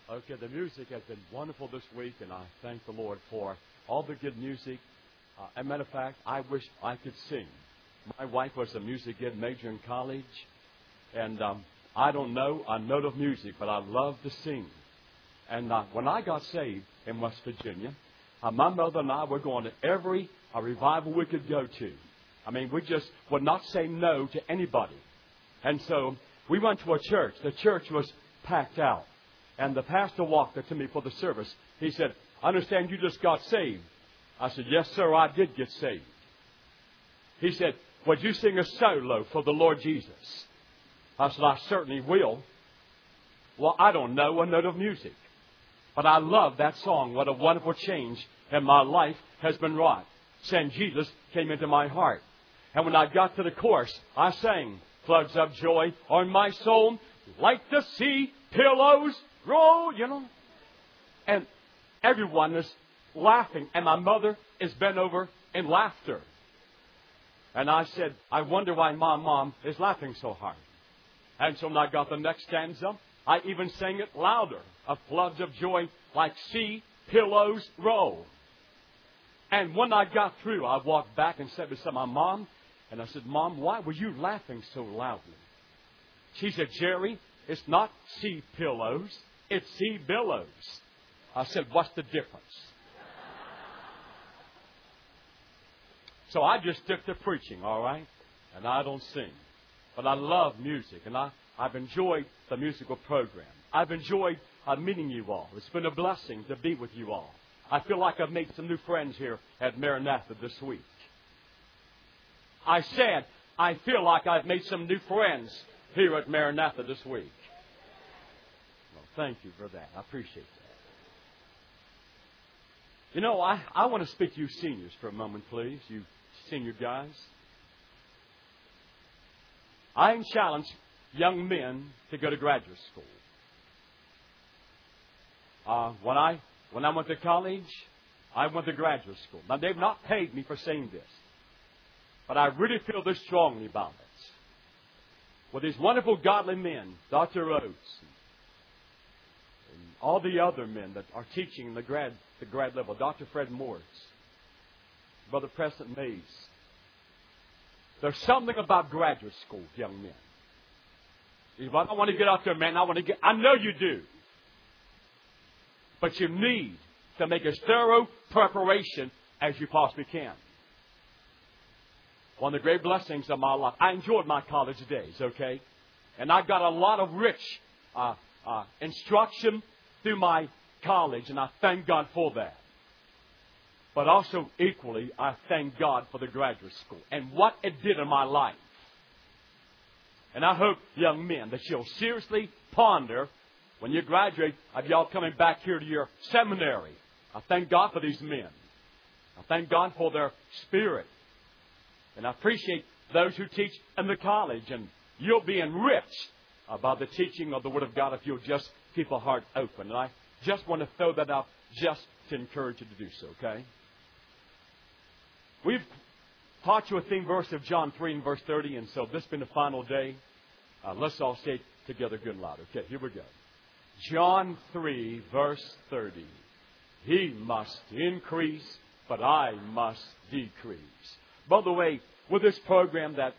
Okay, the music has been wonderful this week, and I thank the Lord for all the good music. As a matter of fact, I wish I could sing. My wife was a music ed major in college, and I don't know a note of music, but I love to sing. And when I got saved in West Virginia, my mother and I were going to every revival we could go to. I mean, we just would not say no to anybody. And so we went to a church. The church was packed out. And the pastor walked up to me for the service. He said, "I understand you just got saved." I said, "Yes, sir, I did get saved." He said, "Would you sing a solo for the Lord Jesus?" I said, "I certainly will." Well, I don't know a note of music, but I love that song. What a wonderful change in my life has been wrought. Saying Jesus came into my heart. And when I got to the chorus, I sang, "Floods of joy on my soul, like the sea pillows roll," And everyone is laughing. And my mother is bent over in laughter. And I said, "I wonder why my mom is laughing so hard." And so when I got the next stanza, I even sang it louder. "Of floods of joy like sea pillows roll." And when I got through, I walked back and said to my mom, and I said, "Mom, why were you laughing so loudly?" She said, "Jerry, it's not sea pillows, it's sea billows." I said, "What's the difference?" So I just stick to preaching, all right? And I don't sing. But I love music, and I've enjoyed the musical program. I've enjoyed meeting you all. It's been a blessing to be with you all. I feel like I've made some new friends here at Maranatha this week. I said, I feel like I've made some new friends here at Maranatha this week. Well, thank you for that. I appreciate that. I want to speak to you seniors for a moment, please. You senior guys. I challenge young men to go to graduate school. When I went to college, I went to graduate school. Now, they've not paid me for saying this, but I really feel this strongly about it. With these wonderful godly men, Dr. Oates, and all the other men that are teaching the grad level, Dr. Fred Morris, Brother Preston Mays. There's something about graduate school, young men. If I don't want to get out there, man, I know you do. But you need to make as thorough preparation as you possibly can. One of the great blessings of my life. I enjoyed my college days, okay? And I got a lot of rich instruction through my college, and I thank God for that. But also, equally, I thank God for the graduate school and what it did in my life. And I hope, young men, that you'll seriously ponder when you graduate of y'all coming back here to your seminary. I thank God for these men. I thank God for their spirit. And I appreciate those who teach in the college. And you'll be enriched by the teaching of the Word of God if you'll just keep a heart open. And I just want to throw that out just to encourage you to do so, okay? We've taught you a theme verse of John 3 and verse 30. And so this has been the final day. Let's all say it together good and loud. Okay, here we go. John 3, verse 30. He must increase, but I must decrease. By the way, with this program that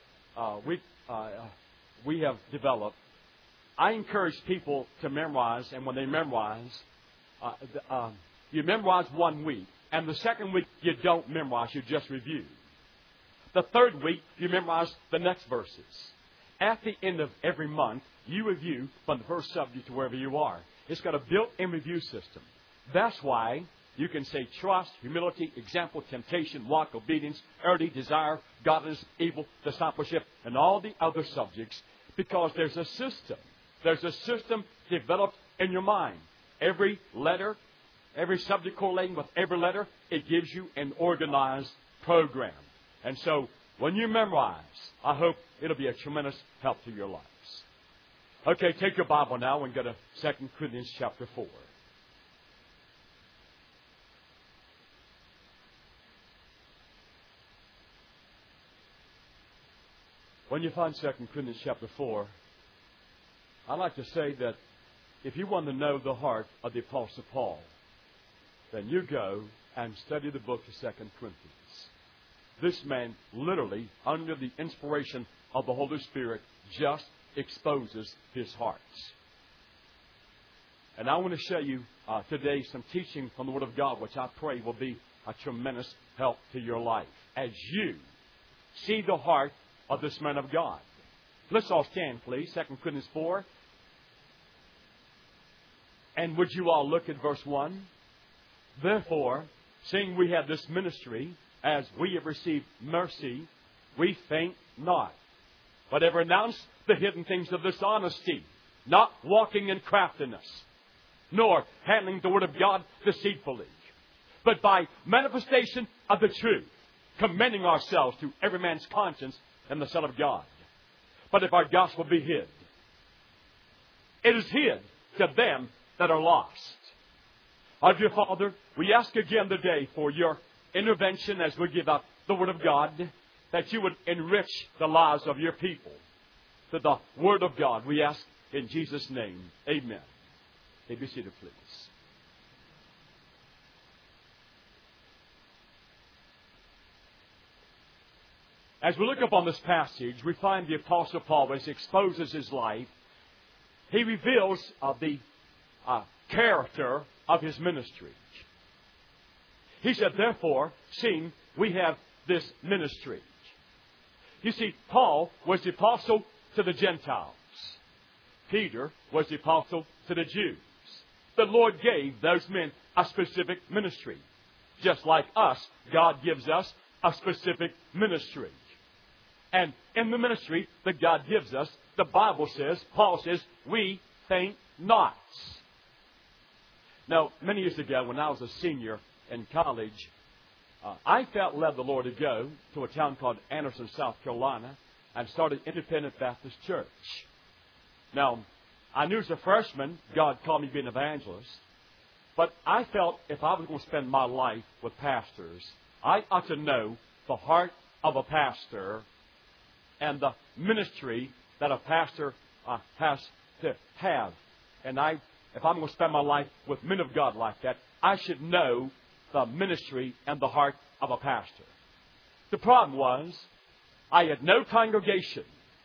we have developed, I encourage people to memorize, and when they memorize, you memorize 1 week, and the second week you don't memorize, you just review. The third week, you memorize the next verses. At the end of every month, you review from the first subject to wherever you are. It's got a built-in review system. That's why you can say trust, humility, example, temptation, walk, obedience, early, desire, godliness, evil, discipleship, and all the other subjects, because there's a system. There's a system developed in your mind. Every letter, every subject correlating with every letter, it gives you an organized program. And so, when you memorize, I hope it'll be a tremendous help to your lives. Okay, take your Bible now and go to 2 Corinthians chapter 4. When you find 2 Corinthians chapter 4, I'd like to say that if you want to know the heart of the Apostle Paul, then you go and study the book of 2 Corinthians. This man literally, under the inspiration of the Holy Spirit, just exposes his heart. And I want to show you today some teaching from the Word of God, which I pray will be a tremendous help to your life as you see the heart of this man of God. Let's all stand, please. 2 Corinthians 4. And would you all look at verse 1? Therefore, seeing we have this ministry, as we have received mercy, we faint not, but have renounced the hidden things of dishonesty, not walking in craftiness, nor handling the word of God deceitfully, but by manifestation of the truth, commending ourselves to every man's conscience and the Son of God. But if our gospel be hid, it is hid to them that are lost. Our dear Father, we ask again today for your intervention as we give up the Word of God, that you would enrich the lives of your people to the Word of God. We ask in Jesus' name. Amen. May be seated, please. As we look upon this passage, we find the Apostle Paul, as he exposes his life, he reveals the character of his ministry. He said, therefore, seeing we have this ministry. You see, Paul was the apostle to the Gentiles. Peter was the apostle to the Jews. The Lord gave those men a specific ministry. Just like us, God gives us a specific ministry. And in the ministry that God gives us, the Bible says, Paul says, we faint not. Now, many years ago, when I was a senior in college, I felt led the Lord to go to a town called Anderson, South Carolina, and start an independent Baptist church. Now, I knew as a freshman, God called me to be an evangelist, but I felt if I was going to spend my life with pastors, I ought to know the heart of a pastor and the ministry that a pastor has to have. And if I'm going to spend my life with men of God like that, I should know the ministry and the heart of a pastor. The problem was, I had no congregation.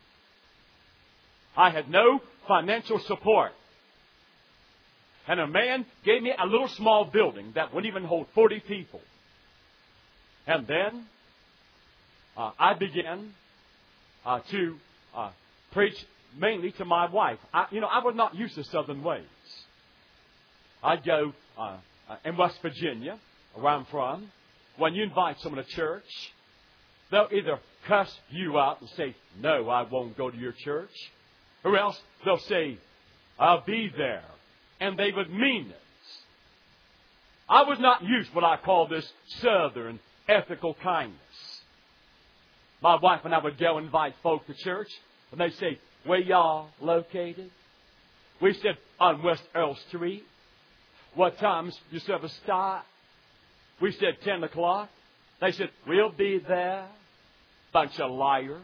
I had no financial support. And a man gave me a little small building that wouldn't even hold 40 people. And then I began to preach mainly to my wife. I was not used to Southern ways. I'd go in West Virginia, where I'm from. When you invite someone to church, they'll either cuss you out and say, no, I won't go to your church. Or else they'll say, I'll be there. And they would mean it. I was not used to what I call this Southern ethical kindness. My wife and I would go invite folk to church, and they'd say, where y'all located? We said, on West Earl Street. What time's your service start? We said 10 o'clock. They said, we'll be there. Bunch of liars.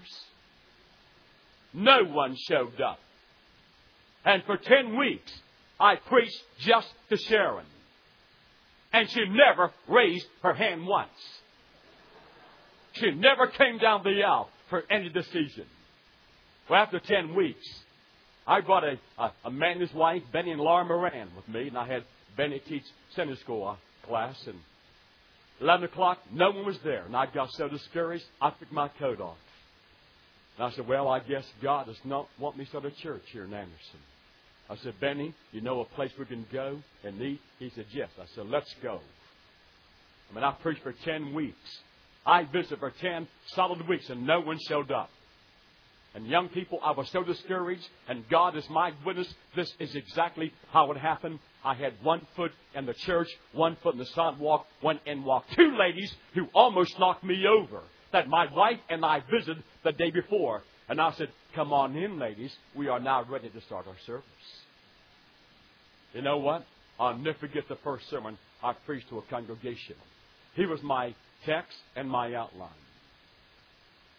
No one showed up. And for 10 weeks, I preached just to Sharon. And she never raised her hand once. She never came down the aisle for any decision. Well, after 10 weeks, I brought a man and his wife, Benny and Laura Moran, with me. And I had Benny teach Sunday school class. And 11 o'clock, no one was there. And I got so discouraged, I took my coat off. And I said, well, I guess God does not want me to start a church here in Anderson. I said, Benny, you know a place we can go and eat? He said, yes. I said, let's go. I preached for 10 weeks. I visited for 10 solid weeks and no one showed up. And young people, I was so discouraged, and God is my witness, this is exactly how it happened. I had 1 foot in the church, 1 foot in the sidewalk, 1 in walk. 2 ladies who almost knocked me over that my wife and I visited the day before. And I said, come on in, ladies. We are now ready to start our service. You know what? I'll never forget the first sermon I preached to a congregation. Here was my text and my outline.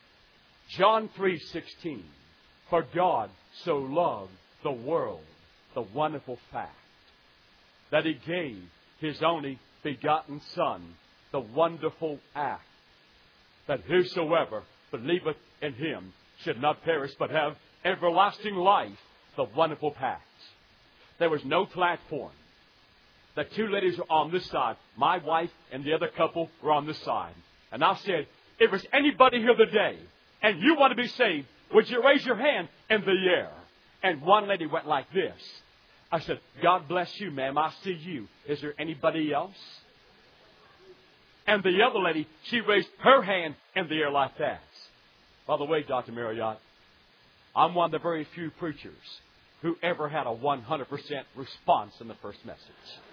John 3:16. For God so loved the world the wonderful fact that He gave His only begotten Son, the wonderful act that whosoever believeth in Him should not perish but have everlasting life, the wonderful fact. There was no platform. The two ladies were on this side. My wife and the other couple were on this side. And I said, if there's anybody here today and you want to be saved, would you raise your hand in the air? And one lady went like this. I said, God bless you, ma'am. I see you. Is there anybody else? And the other lady, she raised her hand in the air like that. By the way, Dr. Marriott, I'm one of the very few preachers who ever had a 100% response in the first message.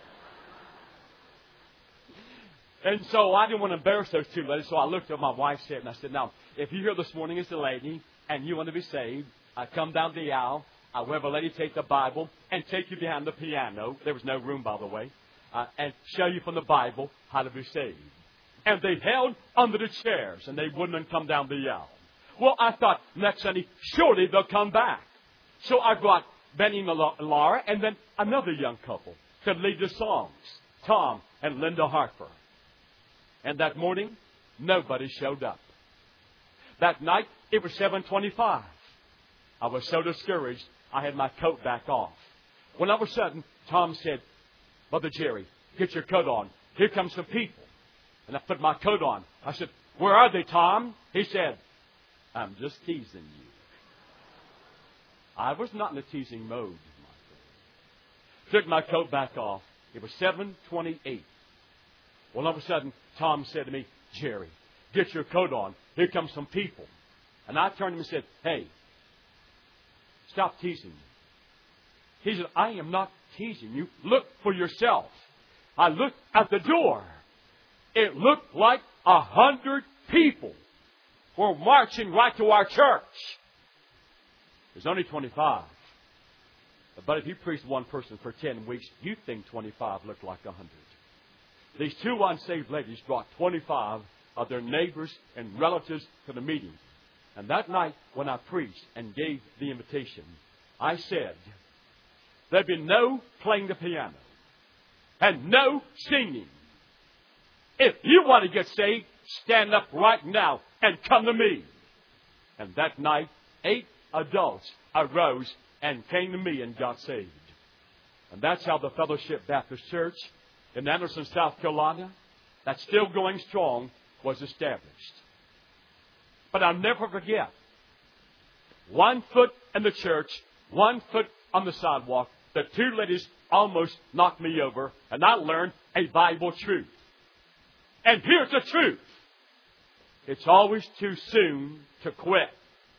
And so I didn't want to embarrass those two ladies, so I looked at my wife's head and I said, now, if you're here this morning as a lady and you want to be saved, I come down the aisle. I'll have a lady take the Bible and take you behind the piano. There was no room, by the way. And show you from the Bible how to be saved. And they held under the chairs and they wouldn't come down the aisle. Well, I thought next Sunday, surely they'll come back. So I brought Benny and Laura and then another young couple to lead the songs, Tom and Linda Harper. And that morning, nobody showed up. That night, it was 7:25. I was so discouraged, I had my coat back off. When all of a sudden, Tom said, Brother Jerry, get your coat on. Here come some people. And I put my coat on. I said, where are they, Tom? He said, I'm just teasing you. I was not in a teasing mode, my friend. Took my coat back off. It was 7:28. Well, all of a sudden, Tom said to me, Jerry, get your coat on. Here come some people. And I turned to him and said, hey, stop teasing me. He said, I am not teasing you. Look for yourself. I looked at the door. It looked like 100 people were marching right to our church. There's only 25. But if you preach one person for 10 weeks, you think 25 look like 100. These two unsaved ladies brought 25 of their neighbors and relatives to the meeting. And that night, when I preached and gave the invitation, I said, there'd be no playing the piano and no singing. If you want to get saved, stand up right now and come to me. And that night, 8 adults arose and came to me and got saved. And that's how the Fellowship Baptist Church in Anderson, South Carolina, that's still going strong, was established. But I'll never forget, 1 foot in the church, 1 foot on the sidewalk, the two ladies almost knocked me over, and I learned a Bible truth. And here's the truth. It's always too soon to quit.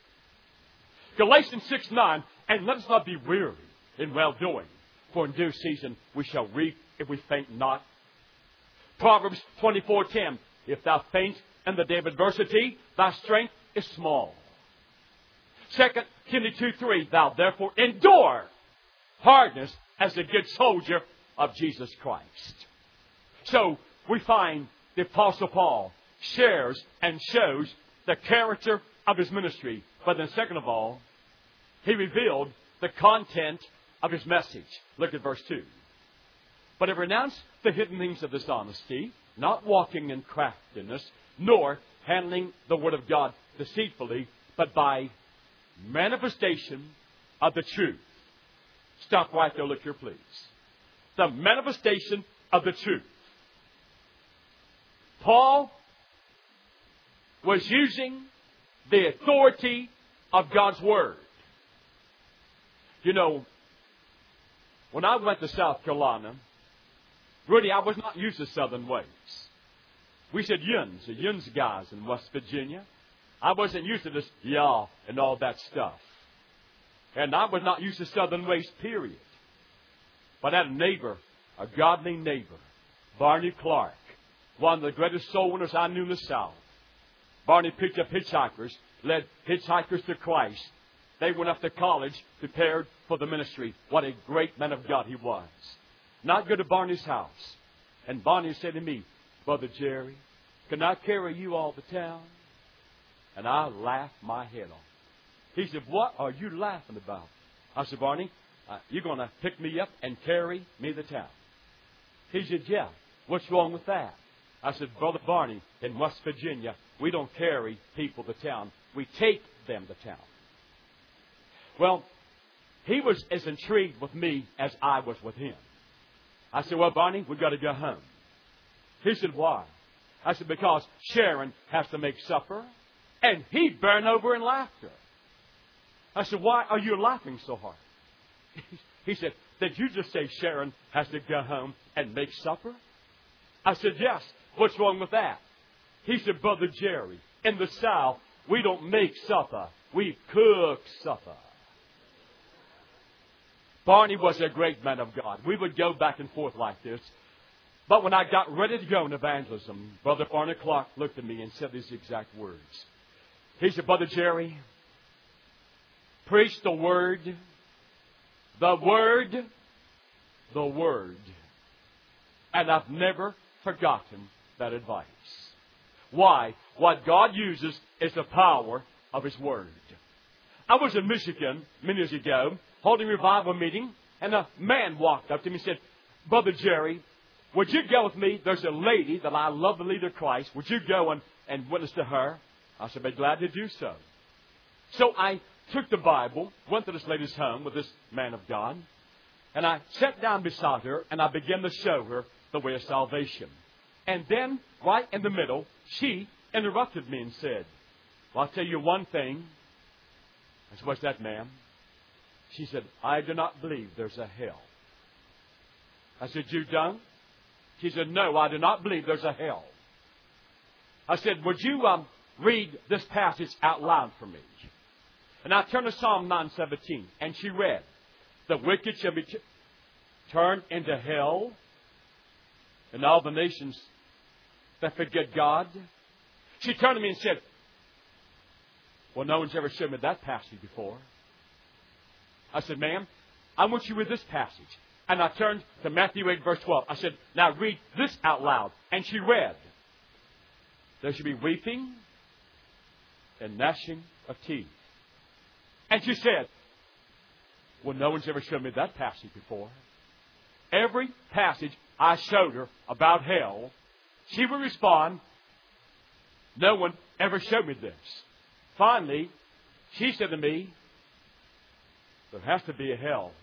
Galatians 6:9, and let us not be weary in well-doing, for in due season we shall reap if we faint not. Proverbs 24:10, if thou faint in the day of adversity, thy strength is small. 2 Timothy 2:3, thou therefore endure hardness as a good soldier of Jesus Christ. So we find the Apostle Paul shares and shows the character of his ministry. But then second of all, he revealed the content of his message. Look at verse 2. But he renounced the hidden things of dishonesty, not walking in craftiness, nor handling the word of God deceitfully, but by manifestation of the truth. Stop right there, look here, please. The manifestation of the truth. Paul was using the authority of God's Word. You know, when I went to South Carolina, really I was not used to Southern ways. We said yuns, the yuns guys in West Virginia. I wasn't used to this y'all and all that stuff. And I was not used to Southern ways, period. But I had a neighbor, a godly neighbor, Barney Clark, one of the greatest soul winners I knew in the South. Barney picked up hitchhikers, led hitchhikers to Christ. They went off to college, prepared for the ministry. What a great man of God he was. Not go to Barney's house. And Barney said to me, Brother Jerry, can I carry you all to town? And I laughed my head off. He said, what are you laughing about? I said, Barney, you're going to pick me up and carry me to town. He said, yeah. What's wrong with that? I said, Brother Barney, in West Virginia, we don't carry people to town. We take them to town. Well, he was as intrigued with me as I was with him. I said, well, Barney, we've got to go home. He said, why? I said, because Sharon has to make supper. And he burned over in laughter. I said, why are you laughing so hard? He said, did you just say Sharon has to go home and make supper? I said, yes. What's wrong with that? He said, Brother Jerry, in the South, we don't make supper. We cook supper. Barney was a great man of God. We would go back and forth like this. But when I got ready to go in evangelism, Brother Barney Clark looked at me and said these exact words. He said, Brother Jerry, preach the Word, the Word, the Word. And I've never forgotten that advice. Why? What God uses is the power of His Word. I was in Michigan many years ago, holding a revival meeting, and a man walked up to me and said, Brother Jerry, would you go with me? There's a lady that I love to lead to Christ. Would you go and witness to her? I said, I'd be glad to do so. So I took the Bible, went to this lady's home with this man of God, and I sat down beside her, and I began to show her the way of salvation. And then, right in the middle, she interrupted me and said, well, I'll tell you one thing. I said, what's that, ma'am? She said, I do not believe there's a hell. I said, you don't? She said, no, I do not believe there's a hell. I said, would you read this passage out loud for me? And I turned to Psalm 9:17, and she read, the wicked shall be turned into hell, and all the nations that forget God. She turned to me and said, well, no one's ever showed me that passage before. I said, ma'am, I want you to read this passage. And I turned to Matthew 8, verse 12. I said, now read this out loud. And she read, there should be weeping and gnashing of teeth. And she said, well, no one's ever shown me that passage before. Every passage I showed her about hell, she would respond, no one ever showed me this. Finally, she said to me, there has to be a hell.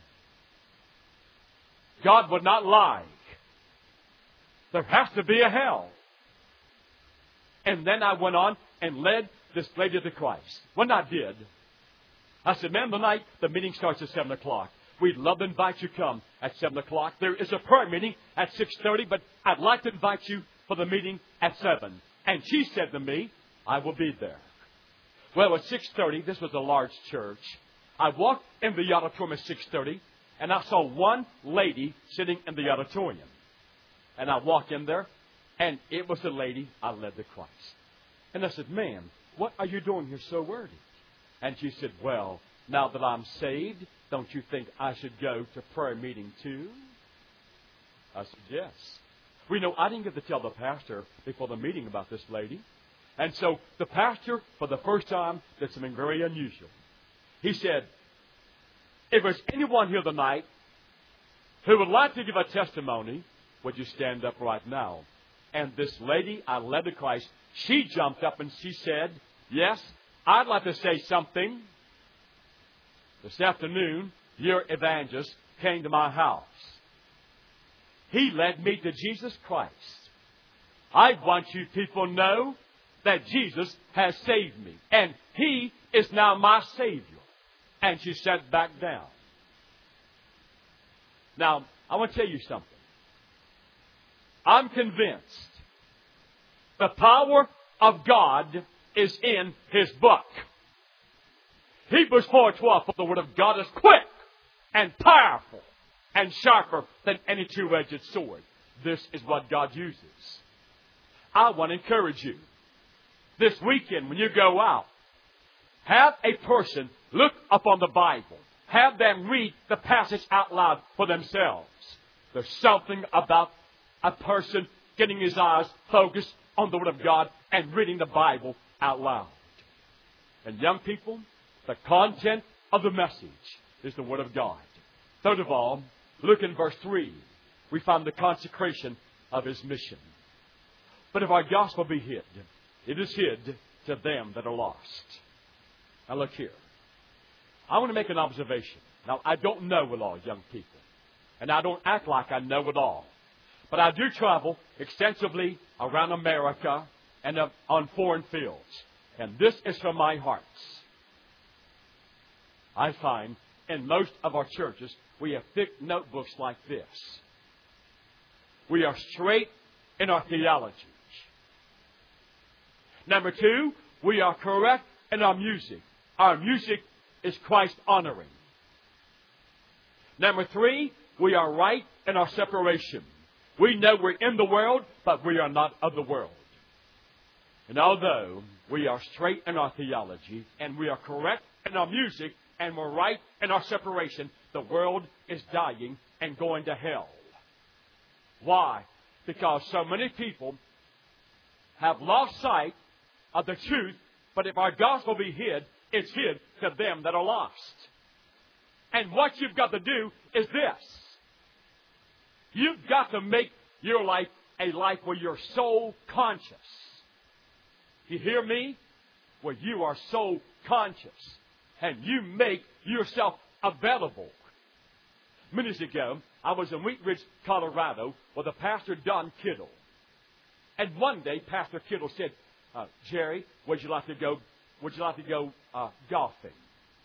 God would not lie. There has to be a hell. And then I went on and led this lady to Christ. When I did, I said, ma'am, tonight the meeting starts at 7 o'clock. We'd love to invite you to come at 7 o'clock. There is a prayer meeting at 6:30, but I'd like to invite you for the meeting at 7. And she said to me, I will be there. Well, at 6:30, this was a large church. I walked in the auditorium at 6:30, and I saw one lady sitting in the auditorium. And I walked in there, and it was the lady I led to Christ. And I said, ma'am, what are you doing here so early? And she said, well, now that I'm saved, don't you think I should go to prayer meeting too? I said, yes. Well, you know, I didn't get to tell the pastor before the meeting about this lady. And so the pastor, for the first time, did something very unusual. He said, if there's anyone here tonight who would like to give a testimony, would you stand up right now? And this lady I led to Christ, she jumped up and she said, yes, I'd like to say something. This afternoon, your evangelist came to my house. He led me to Jesus Christ. I want you people to know that Jesus has saved me. And He is now my Savior. And she sat back down. Now, I want to tell you something. I'm convinced the power of God is in His book. Hebrews 4:12, for the Word of God is quick and powerful and sharper than any two-edged sword. This is what God uses. I want to encourage you. This weekend, when you go out, have a person look upon the Bible. Have them read the passage out loud for themselves. There's something about a person getting his eyes focused on the Word of God and reading the Bible out loud. And young people, the content of the message is the Word of God. Third of all, look in verse 3. We find the consecration of His mission. But if our gospel be hid, it is hid to them that are lost. Now look here. I want to make an observation. Now, I don't know it all, young people. And I don't act like I know it all. But I do travel extensively around America and on foreign fields. And this is from my heart. I find in most of our churches, we have thick notebooks like this. We are straight in our theology. Number two, we are correct in our music. Our music is Christ-honoring. Number three, we are right in our separation. We know we're in the world, but we are not of the world. And although we are straight in our theology, and we are correct in our music, and we're right in our separation, the world is dying and going to hell. Why? Because so many people have lost sight of the truth, but if our gospel be hid, it's hid to them that are lost. And what you've got to do is this. You've got to make your life a life where you're soul conscious. You hear me? Where you are soul conscious. And you make yourself available. Minutes ago, I was in Wheat Ridge, Colorado, with a Pastor Don Kittle. And one day, Pastor Kittle said, Jerry, would you like to go golfing?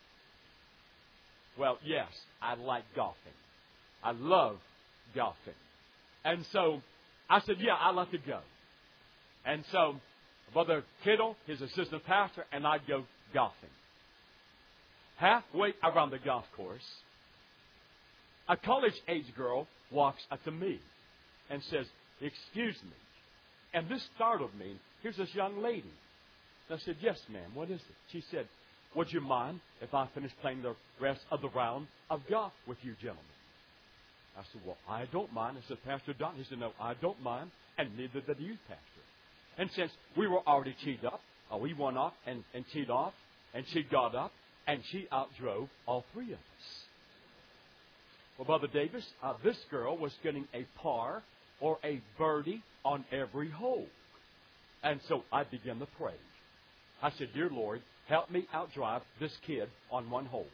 Well, yes, I like golfing. I love golfing. And so I said, yeah, I'd like to go. And so Brother Kittle, his assistant pastor, and I'd go golfing. Halfway around the golf course, a college-age girl walks up to me and says, excuse me. And this startled me. Here's this young lady. And I said, yes, ma'am, what is it? She said, would you mind if I finish playing the rest of the round of golf with you gentlemen? I said, well, I don't mind. I said, Pastor Don. He said, no, I don't mind, and neither did the youth pastor. And since we were already teed up, we went off and teed off, and she got up, and she outdrove all three of us. Well, Brother Davis, this girl was getting a par or a birdie on every hole. And so I began to pray. I said, dear Lord, help me outdrive this kid on one hole.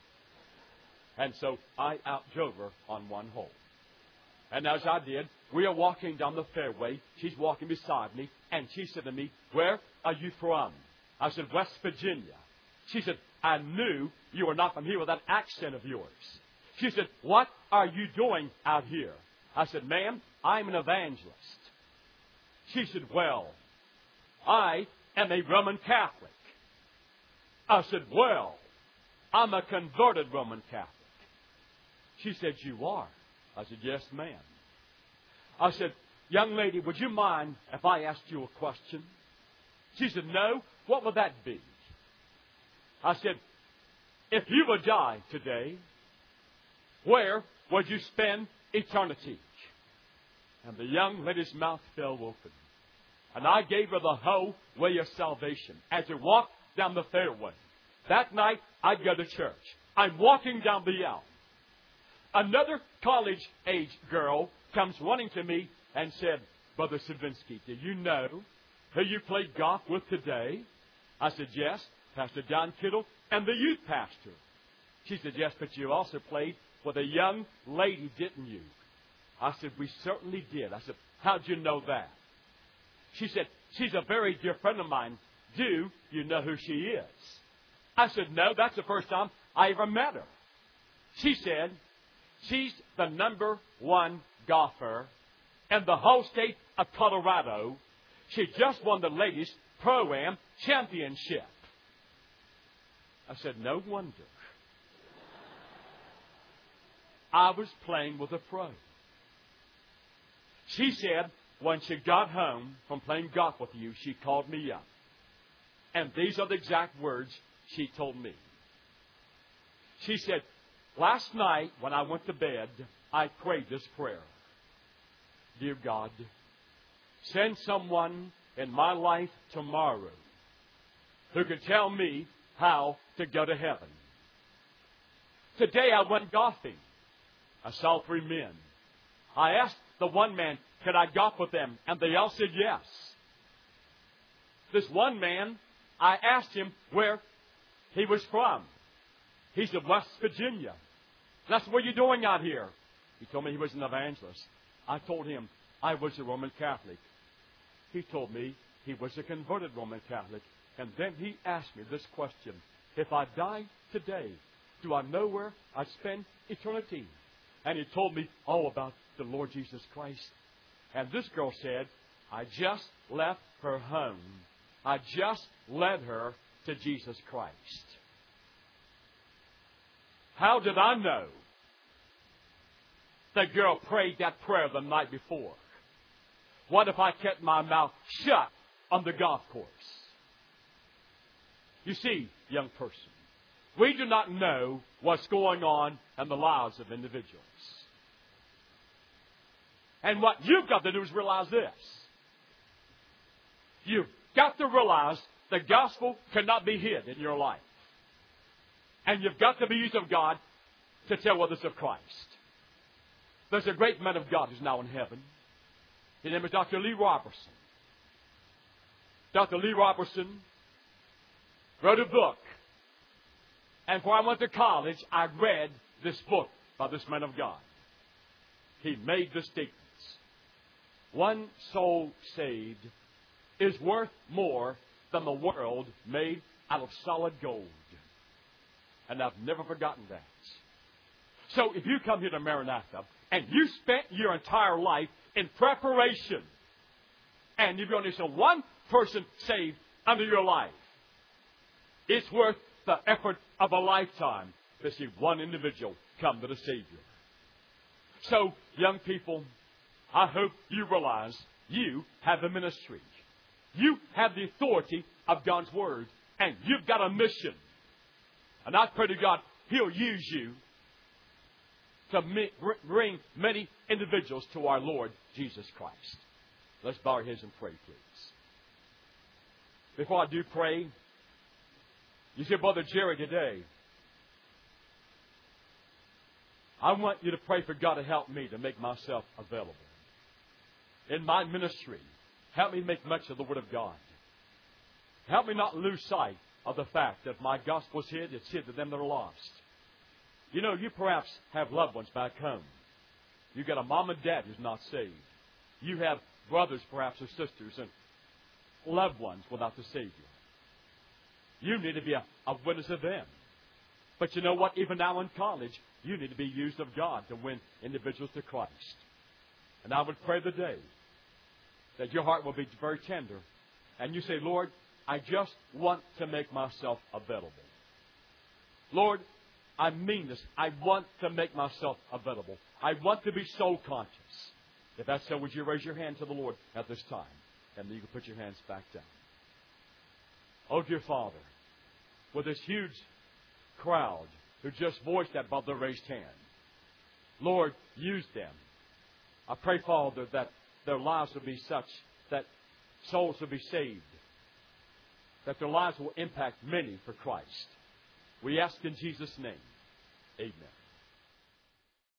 And so I outdrove her on one hole. And as I did, we are walking down the fairway. She's walking beside me. And she said to me, where are you from? I said, West Virginia. She said, I knew you were not from here with that accent of yours. She said, what are you doing out here? I said, ma'am, I'm an evangelist. She said, well, I am a Roman Catholic. I said, well, I'm a converted Roman Catholic. She said, you are? I said, yes, ma'am. I said, young lady, would you mind if I asked you a question? She said, no. What would that be? I said, if you would die today, where would you spend eternity? And the young lady's mouth fell open. And I gave her the whole way of salvation as we walked down the fairway. That night, I'd go to church. I'm walking down the aisle. Another college-age girl comes running to me and said, Brother Savinsky, do you know who you played golf with today? I said, yes, Pastor Don Kittle and the youth pastor. She said, yes, but you also played with a young lady, didn't you? I said, we certainly did. I said, how'd you know that? She said, she's a very dear friend of mine. Do you know who she is? I said, no, that's the first time I ever met her. She said, she's the number one golfer in the whole state of Colorado. She just won the ladies' Pro-Am championship. I said, no wonder. I was playing with a pro. She said, when she got home from playing golf with you, she called me up. And these are the exact words she told me. She said, last night when I went to bed, I prayed this prayer. Dear God, send someone in my life tomorrow who can tell me how to go to heaven. Today I went golfing. I saw 3 men. I asked the one man, could I golf with them? And they all said yes. This one man, I asked him where he was from. He said, West Virginia. That's what you're doing out here. He told me he was an evangelist. I told him I was a Roman Catholic. He told me he was a converted Roman Catholic. And then he asked me this question. If I died today, do I know where I'd spend eternity? And he told me all about the Lord Jesus Christ. And this girl said, I just left her home. I just led her to Jesus Christ. How did I know? The girl prayed that prayer the night before. What if I kept my mouth shut on the golf course? You see, young person, we do not know what's going on in the lives of individuals. And what you've got to do is realize this. You've got to realize the gospel cannot be hid in your life. And you've got to be used of God to tell others of Christ. There's a great man of God who's now in heaven. His name is Dr. Lee Roberson. Dr. Lee Roberson wrote a book. And before I went to college, I read this book by this man of God. He made the statements. One soul saved is worth more than the world made out of solid gold. And I've never forgotten that. So if you come here to Maranatha and you spent your entire life in preparation and you've only seen one person saved under your life, it's worth the effort of a lifetime to see one individual come to the Savior. So, young people, I hope you realize you have a ministry. You have the authority of God's Word, and you've got a mission. And I pray to God, He'll use you to bring many individuals to our Lord Jesus Christ. Let's bow our heads and pray, please. Before I do pray, you see, Brother Jerry, today, I want you to pray for God to help me to make myself available. In my ministry, help me make much of the Word of God. Help me not lose sight of the fact that if my gospel is hid, it's hid to them that are lost. You know, you perhaps have loved ones back home. You've got a mom and dad who's not saved. You have brothers, perhaps, or sisters, and loved ones without the Savior. You need to be a witness of them. But you know what? Even now in college, you need to be used of God to win individuals to Christ. And I would pray today that your heart will be very tender. And you say, Lord, I just want to make myself available. Lord, I mean this. I want to make myself available. I want to be soul conscious. If that's so, would you raise your hand to the Lord at this time? And then you can put your hands back down. Oh, dear Father, with this huge crowd who just voiced that by their raised hand, Lord, use them. I pray, Father, that their lives will be such that souls will be saved, that their lives will impact many for Christ. We ask in Jesus' name. Amen.